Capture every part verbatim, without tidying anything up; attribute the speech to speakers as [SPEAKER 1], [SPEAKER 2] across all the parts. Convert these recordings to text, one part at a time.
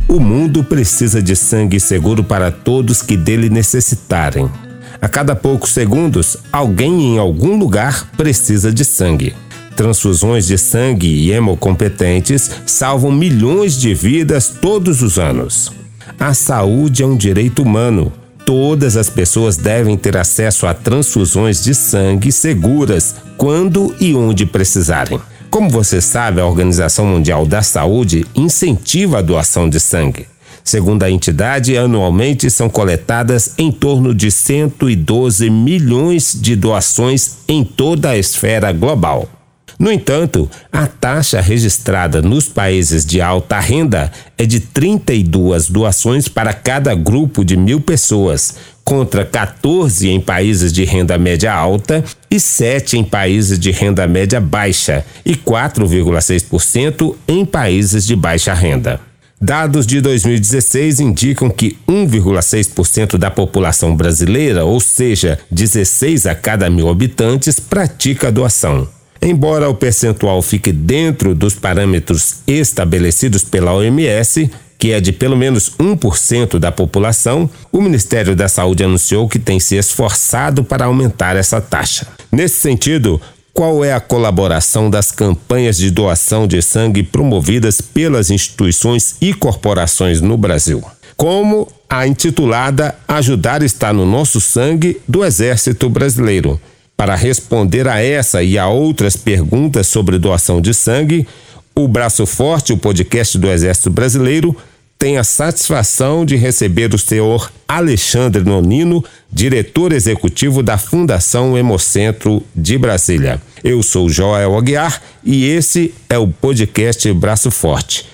[SPEAKER 1] O mundo precisa de sangue seguro para todos que dele necessitarem. A cada poucos segundos, alguém em algum lugar precisa de sangue. Transfusões de sangue e hemocompetentes salvam milhões de vidas todos os anos. A saúde é um direito humano. Todas as pessoas devem ter acesso a transfusões de sangue seguras, quando e onde precisarem. Como você sabe, a Organização Mundial da Saúde incentiva a doação de sangue. Segundo a entidade, anualmente são coletadas em torno de cento e doze milhões de doações em toda a esfera global. No entanto, a taxa registrada nos países de alta renda é de trinta e duas doações para cada grupo de mil pessoas, contra quatorze em países de renda média alta e sete em países de renda média baixa e quatro vírgula seis por cento em países de baixa renda. Dados de dois mil e dezesseis indicam que um vírgula seis por cento da população brasileira, ou seja, dezesseis a cada mil habitantes, pratica a doação. Embora o percentual fique dentro dos parâmetros estabelecidos pela O M S, que é de pelo menos um por cento da população, o Ministério da Saúde anunciou que tem se esforçado para aumentar essa taxa. Nesse sentido, qual é a colaboração das campanhas de doação de sangue promovidas pelas instituições e corporações no Brasil? Como a intitulada Ajudar está no Nosso Sangue, do Exército Brasileiro. Para responder a essa e a outras perguntas sobre doação de sangue, o Braço Forte, o podcast do Exército Brasileiro, tem a satisfação de receber o senhor Alexandre Nonino, diretor executivo da Fundação Hemocentro de Brasília. Eu sou Joel Aguiar e esse é o podcast Braço Forte.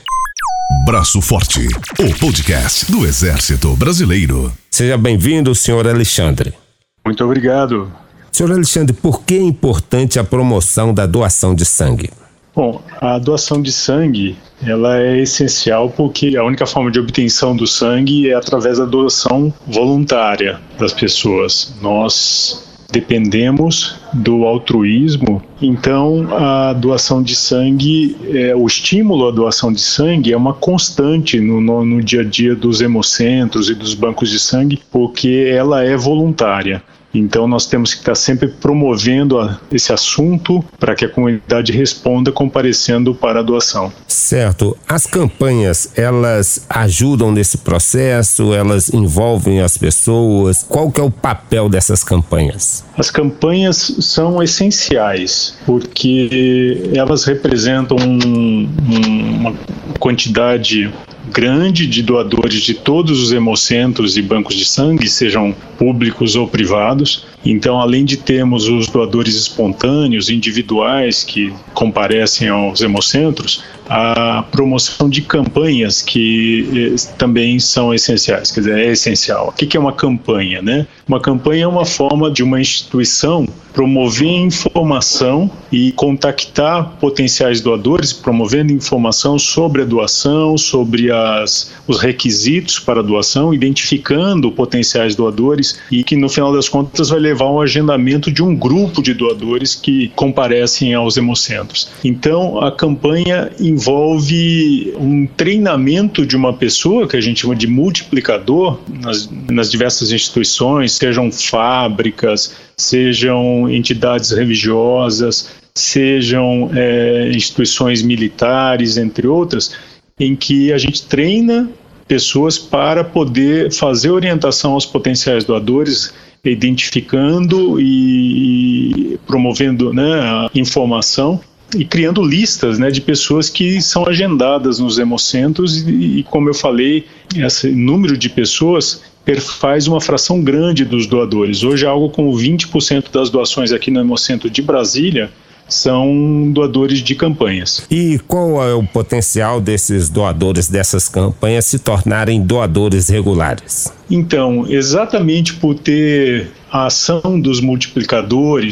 [SPEAKER 2] Braço Forte, o podcast do Exército Brasileiro.
[SPEAKER 1] Seja bem-vindo, senhor Alexandre.
[SPEAKER 3] Muito obrigado.
[SPEAKER 1] Senhor Alexandre, por que é importante a promoção da doação de sangue?
[SPEAKER 3] Bom, a doação de sangue, ela é essencial porque a única forma de obtenção do sangue é através da doação voluntária das pessoas. Nós dependemos do altruísmo, então a doação de sangue, é, o estímulo à doação de sangue é uma constante no, no, no dia a dia dos hemocentros e dos bancos de sangue, porque ela é voluntária. Então nós temos que estar sempre promovendo a, esse assunto para que a comunidade responda comparecendo para a doação.
[SPEAKER 1] Certo. As campanhas, elas ajudam nesse processo? Elas envolvem as pessoas? Qual que é o papel dessas campanhas?
[SPEAKER 3] As campanhas são essenciais porque elas representam um, um, uma quantidade grande de doadores de todos os hemocentros e bancos de sangue, sejam públicos ou privados. Então, além de termos os doadores espontâneos, individuais, que comparecem aos hemocentros, a promoção de campanhas que eh, também são essenciais, quer dizer, é essencial. O que é uma campanha, né? Uma campanha é uma forma de uma instituição promover informação e contactar potenciais doadores, promovendo informação sobre a doação, sobre as, os requisitos para a doação, identificando potenciais doadores e que, no final das contas, vai levar ao agendamento de um grupo de doadores que comparecem aos hemocentros. Então, a campanha envolve um treinamento de uma pessoa, que a gente chama de multiplicador, nas, nas diversas instituições, sejam fábricas, sejam entidades religiosas, sejam é, instituições militares, entre outras, em que a gente treina pessoas para poder fazer orientação aos potenciais doadores, identificando e promovendo, né, a informação e criando listas, né, de pessoas que são agendadas nos hemocentros e, e como eu falei, esse número de pessoas faz uma fração grande dos doadores. Hoje, algo como vinte por cento das doações aqui no Hemocentro de Brasília são doadores de campanhas.
[SPEAKER 1] E qual é o potencial desses doadores dessas campanhas se tornarem doadores regulares?
[SPEAKER 3] Então, exatamente por ter a ação dos multiplicadores,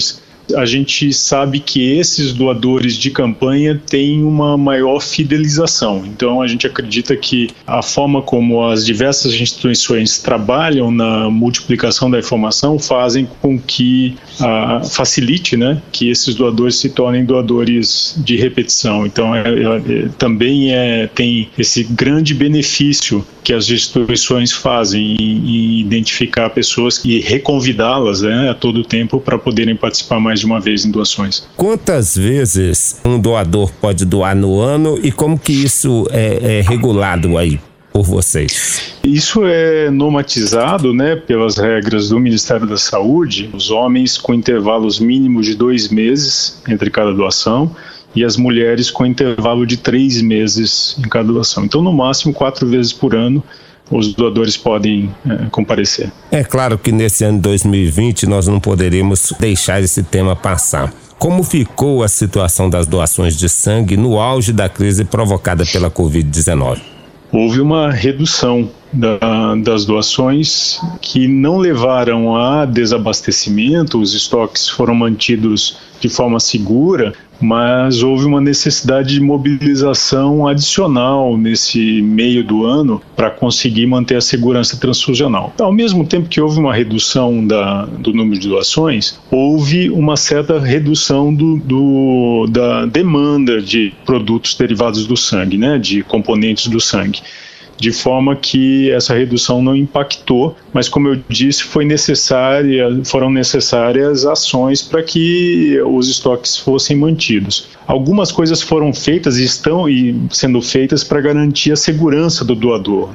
[SPEAKER 3] a gente sabe que esses doadores de campanha têm uma maior fidelização. Então, a gente acredita que a forma como as diversas instituições trabalham na multiplicação da informação fazem com que uh, facilite, né, que esses doadores se tornem doadores de repetição. Então, é, é, também é, tem esse grande benefício que as instituições fazem em, em identificar pessoas e reconvidá-las, né, a todo tempo para poderem participar mais de uma vez em doações.
[SPEAKER 1] Quantas vezes um doador pode doar no ano e como que isso é, é regulado aí por vocês?
[SPEAKER 3] Isso é normatizado, né, pelas regras do Ministério da Saúde, os homens com intervalos mínimos de dois meses entre cada doação e as mulheres com intervalo de três meses em cada doação. Então, no máximo, quatro vezes por ano, os doadores podem é, comparecer.
[SPEAKER 1] É claro que nesse ano de dois mil e vinte nós não poderíamos deixar esse tema passar. Como ficou a situação das doações de sangue no auge da crise provocada pela covid dezenove?
[SPEAKER 3] Houve uma redução da, das doações que não levaram a desabastecimento, os estoques foram mantidos de forma segura, mas houve uma necessidade de mobilização adicional nesse meio do ano para conseguir manter a segurança transfusional. Ao mesmo tempo que houve uma redução da, do número de doações, houve uma certa redução do, do, da demanda de produtos derivados do sangue, né, de componentes do sangue, de forma que essa redução não impactou, mas como eu disse, foi necessária, foram necessárias ações para que os estoques fossem mantidos. Algumas coisas foram feitas e estão e sendo feitas para garantir a segurança do doador,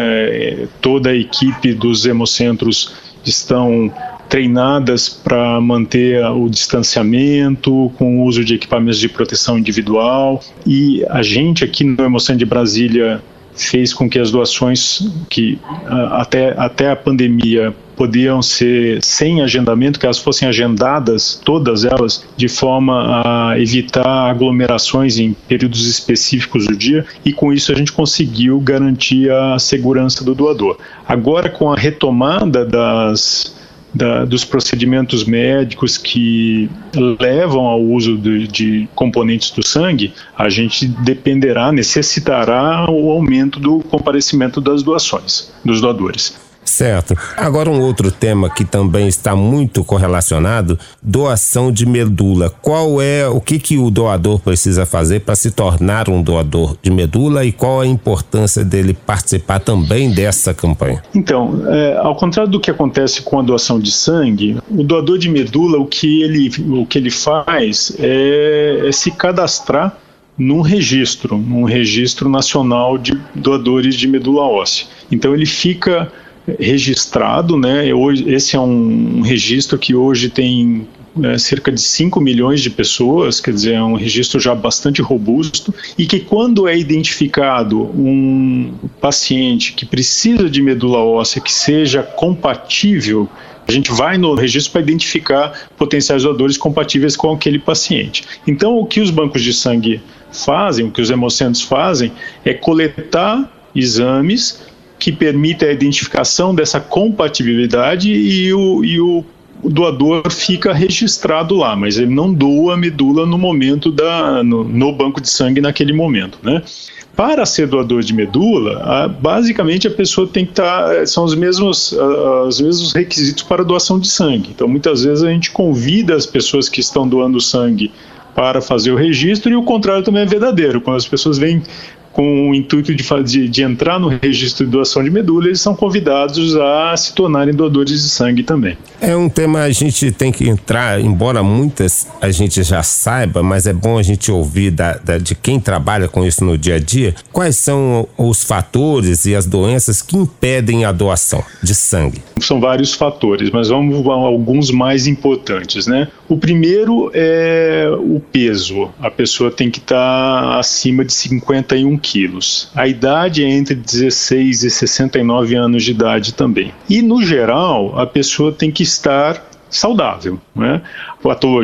[SPEAKER 3] né? Toda a equipe dos hemocentros estão treinadas para manter o distanciamento, com o uso de equipamentos de proteção individual, e a gente aqui no Hemocentro de Brasília fez com que as doações que até, até a pandemia podiam ser sem agendamento, que elas fossem agendadas, todas elas, de forma a evitar aglomerações em períodos específicos do dia, e com isso a gente conseguiu garantir a segurança do doador. Agora, com a retomada das Da, dos procedimentos médicos que levam ao uso de, de componentes do sangue, a gente dependerá, necessitará o aumento do comparecimento das doações, dos doadores.
[SPEAKER 1] Certo. Agora um outro tema que também está muito correlacionado, doação de medula. Qual é, o que que o doador precisa fazer para se tornar um doador de medula e qual a importância dele participar também dessa campanha?
[SPEAKER 3] Então, é, ao contrário do que acontece com a doação de sangue, o doador de medula, o que ele, o que ele faz é, é se cadastrar num registro, num registro nacional de doadores de medula óssea. Então ele fica registrado, né? Hoje, esse é um registro que hoje tem é, cerca de cinco milhões de pessoas, quer dizer, é um registro já bastante robusto, e que quando é identificado um paciente que precisa de medula óssea que seja compatível, a gente vai no registro para identificar potenciais doadores compatíveis com aquele paciente. Então, o que os bancos de sangue fazem, o que os hemocentros fazem, é coletar exames que permitem a identificação dessa compatibilidade e o, e o doador fica registrado lá, mas ele não doa a medula no momento da, no, no banco de sangue naquele momento, né? Para ser doador de medula, a, basicamente a pessoa tem que estar, são os mesmos, a, os mesmos requisitos para doação de sangue. Então, muitas vezes a gente convida as pessoas que estão doando sangue para fazer o registro, e o contrário também é verdadeiro. Quando as pessoas vêm com o intuito de, de, de entrar no registro de doação de medula, eles são convidados a se tornarem doadores de sangue também.
[SPEAKER 1] É um tema a gente tem que entrar, embora muitas a gente já saiba, mas é bom a gente ouvir da, da, de quem trabalha com isso no dia a dia, quais são os fatores e as doenças que impedem a doação de sangue.
[SPEAKER 3] São vários fatores, mas vamos a alguns mais importantes, né? O primeiro é o peso. A pessoa tem que estar acima de cinquenta e um quilos. A idade é entre dezesseis e sessenta e nove anos de idade também. E, no geral, a pessoa tem que estar saudável, né?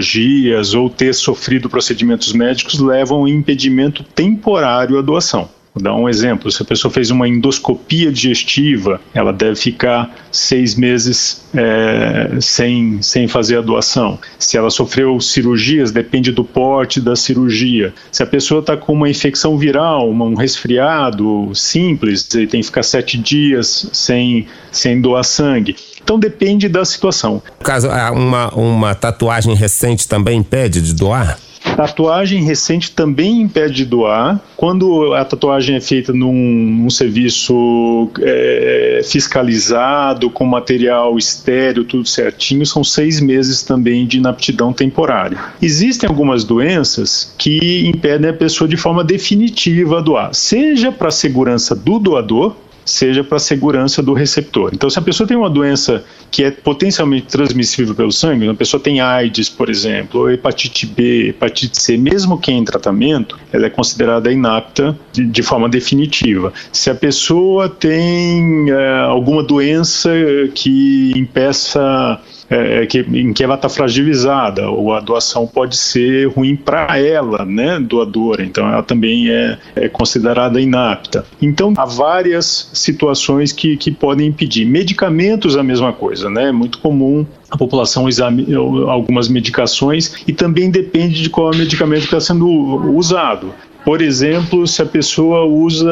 [SPEAKER 3] Patologias ou ter sofrido procedimentos médicos levam a impedimento temporário à doação. Vou dar um exemplo: se a pessoa fez uma endoscopia digestiva, ela deve ficar seis meses é, sem, sem fazer a doação. Se ela sofreu cirurgias, depende do porte da cirurgia. Se a pessoa está com uma infecção viral, um resfriado simples, ele tem que ficar sete dias sem, sem doar sangue. Então depende da situação.
[SPEAKER 1] Caso uma, uma tatuagem recente também impede de doar?
[SPEAKER 3] Tatuagem recente também impede de doar. Quando a tatuagem é feita num, num serviço é, fiscalizado, com material estéreo, tudo certinho, são seis meses também de inaptidão temporária. Existem algumas doenças que impedem a pessoa de forma definitiva a doar, seja para a segurança do doador, seja para a segurança do receptor. Então, se a pessoa tem uma doença que é potencialmente transmissível pelo sangue, a pessoa tem AIDS, por exemplo, ou hepatite B, hepatite C, mesmo que em tratamento, ela é considerada inapta de, de forma definitiva. Se a pessoa tem é, alguma doença que impeça É, que, em que ela está fragilizada, ou a doação pode ser ruim para ela, né, doadora, então ela também é, é considerada inapta. Então há várias situações que, que podem impedir. Medicamentos, a mesma coisa, né, é muito comum a população exame algumas medicações, e também depende de qual medicamento está sendo usado. Por exemplo, se a pessoa usa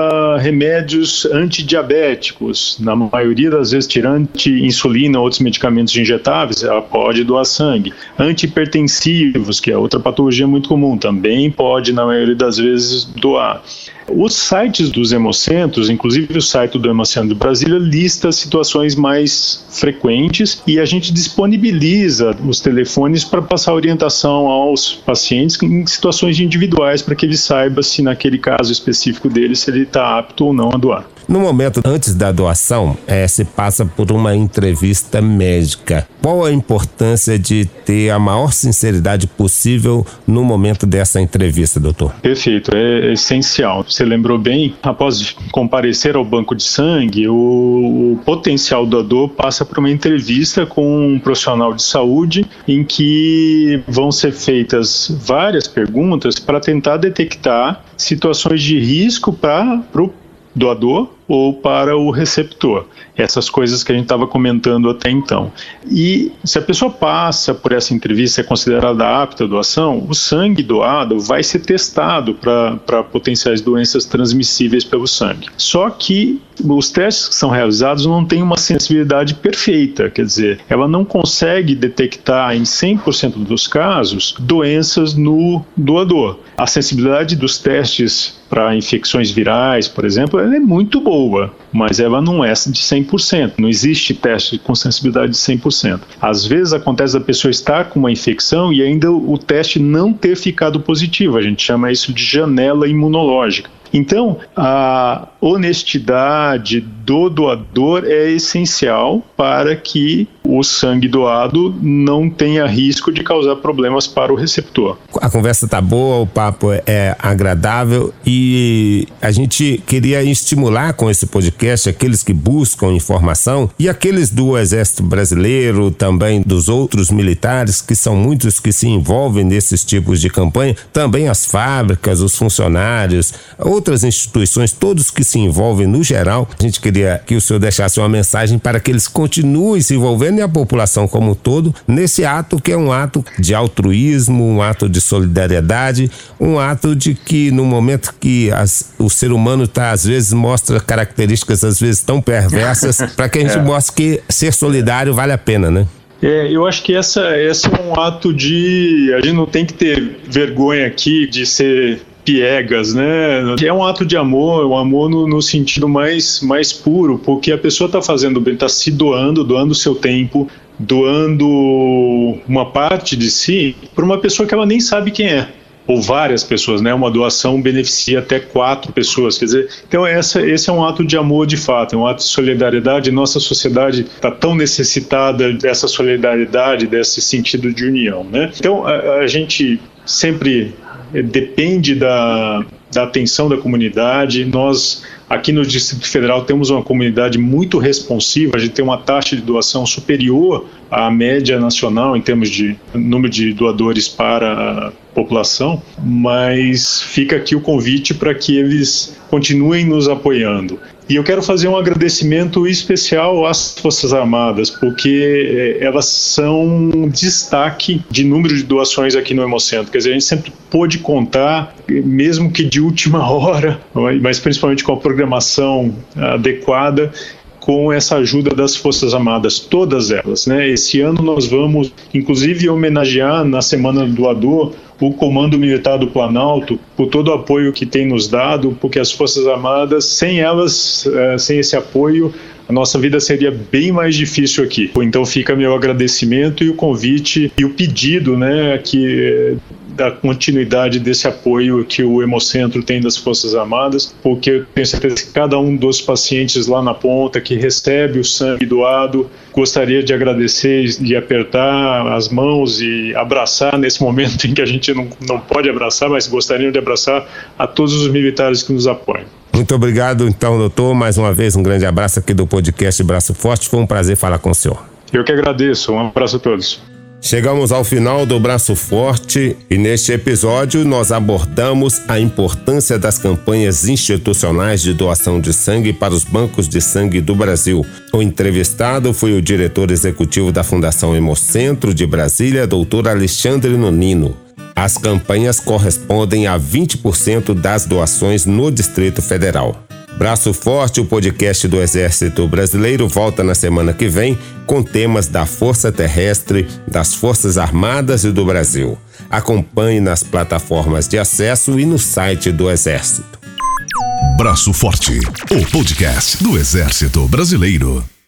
[SPEAKER 3] remédios antidiabéticos, na maioria das vezes tirando insulina ou outros medicamentos injetáveis, ela pode doar sangue. Antihipertensivos, que é outra patologia muito comum, também pode, na maioria das vezes, doar. Os sites dos hemocentros, inclusive o site do Hemocentro de Brasília, lista situações mais frequentes, e a gente disponibiliza os telefones para passar orientação aos pacientes em situações individuais, para que ele saiba se naquele caso específico dele, se ele está apto ou não a doar.
[SPEAKER 1] No momento antes da doação, é, se passa por uma entrevista médica. Qual a importância de ter a maior sinceridade possível no momento dessa entrevista, doutor?
[SPEAKER 3] Perfeito, é essencial. Você lembrou bem, após comparecer ao banco de sangue, o, o potencial doador passa por uma entrevista com um profissional de saúde, em que vão ser feitas várias perguntas para tentar detectar situações de risco para o doador ou para o receptor. Essas coisas que a gente estava comentando até então. E se a pessoa passa por essa entrevista, é considerada apta à doação, o sangue doado vai ser testado para potenciais doenças transmissíveis pelo sangue. Só que os testes que são realizados não têm uma sensibilidade perfeita, quer dizer, ela não consegue detectar em cem por cento dos casos doenças no doador. A sensibilidade dos testes para infecções virais, por exemplo, ela é muito boa, mas ela não é de cem por cento. Não existe teste com sensibilidade de cem por cento. Às vezes acontece a pessoa estar com uma infecção e ainda o teste não ter ficado positivo. A gente chama isso de janela imunológica. Então, a honestidade do doador é essencial para que o sangue doado não tenha risco de causar problemas para o receptor.
[SPEAKER 1] A conversa tá boa, o papo é agradável, e a gente queria estimular com esse podcast aqueles que buscam informação, e aqueles do Exército Brasileiro, também dos outros militares, que são muitos que se envolvem nesses tipos de campanha, também as fábricas, os funcionários, outras instituições, todos que se envolvem no geral. A gente queria que o senhor deixasse uma mensagem para que eles continuem se envolvendo, e a população como um todo, nesse ato que é um ato de altruísmo, um ato de solidariedade, um ato de que no momento que as, o ser humano tá, às vezes mostra características às vezes tão perversas, para que a gente é. mostre que ser solidário vale a pena, né?
[SPEAKER 3] É, eu acho que essa, esse é um ato de... A gente não tem que ter vergonha aqui de ser piegas, né? É um ato de amor, um amor no, no sentido mais, mais puro, porque a pessoa está fazendo bem, está se doando, doando o seu tempo, doando uma parte de si para uma pessoa que ela nem sabe quem é, ou várias pessoas, né? Uma doação beneficia até quatro pessoas, quer dizer, então essa, esse é um ato de amor de fato, é um ato de solidariedade. Nossa sociedade está tão necessitada dessa solidariedade, desse sentido de união, né? Então a, a gente sempre depende da, da atenção da comunidade. Nós Aqui no Distrito Federal temos uma comunidade muito responsiva, a gente tem uma taxa de doação superior à média nacional em termos de número de doadores para a população, mas fica aqui o convite para que eles continuem nos apoiando. E eu quero fazer um agradecimento especial às Forças Armadas, porque elas são destaque de número de doações aqui no Hemocentro. Quer dizer, a gente sempre pôde contar, mesmo que de última hora, mas principalmente com a programação adequada, com essa ajuda das Forças Armadas, todas elas, né? Esse ano nós vamos, inclusive, homenagear na Semana do Doador o Comando Militar do Planalto por todo o apoio que tem nos dado, porque as Forças Armadas, sem elas, sem esse apoio, a nossa vida seria bem mais difícil aqui. Então fica meu agradecimento e o convite e o pedido, né, que da continuidade desse apoio que o Hemocentro tem das Forças Armadas, porque eu tenho certeza que cada um dos pacientes lá na ponta que recebe o sangue doado gostaria de agradecer, de apertar as mãos e abraçar nesse momento em que a gente não, não pode abraçar, mas gostariam de abraçar a todos os militares que nos apoiam.
[SPEAKER 1] Muito obrigado, então, doutor. Mais uma vez, um grande abraço aqui do podcast Braço Forte. Foi um prazer falar com o senhor.
[SPEAKER 3] Eu que agradeço. Um abraço a todos.
[SPEAKER 1] Chegamos ao final do Braço Forte e neste episódio nós abordamos a importância das campanhas institucionais de doação de sangue para os bancos de sangue do Brasil. O entrevistado foi o diretor executivo da Fundação Hemocentro de Brasília, doutor Alexandre Nonino. As campanhas correspondem a vinte por cento das doações no Distrito Federal. Braço Forte, o podcast do Exército Brasileiro, volta na semana que vem com temas da Força Terrestre, das Forças Armadas e do Brasil. Acompanhe nas plataformas de acesso e no site do Exército.
[SPEAKER 2] Braço Forte, o podcast do Exército Brasileiro.